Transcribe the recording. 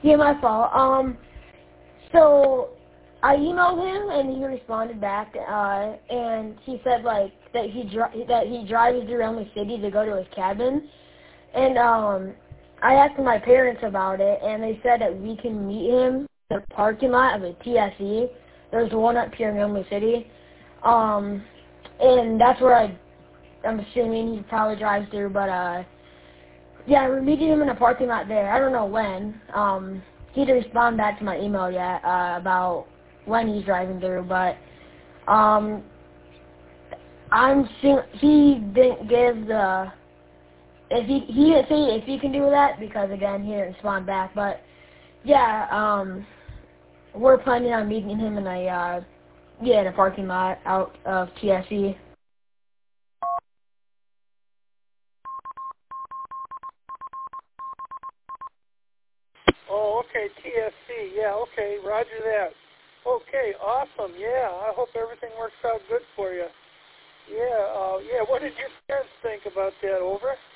Yeah, my fault. So I emailed him and he responded back, and he said like that he drives around the city to go to his cabin, and I asked my parents about it, and they said that we can meet him in the parking lot of a TSE. There's one up here in Youngstown City, and that's where I'm assuming he probably drives through, but yeah, we're meeting him in a parking lot there. I don't know when. He didn't respond back to my email yet about when he's driving through, but he didn't give the he didn't say if he can do that because again he didn't respond back. But yeah, we're planning on meeting him in a parking lot out of TSE. Oh, okay, TSC. Yeah, okay, roger that. Okay, awesome. Yeah, I hope everything works out good for you. Yeah, what did your parents think about that? Over?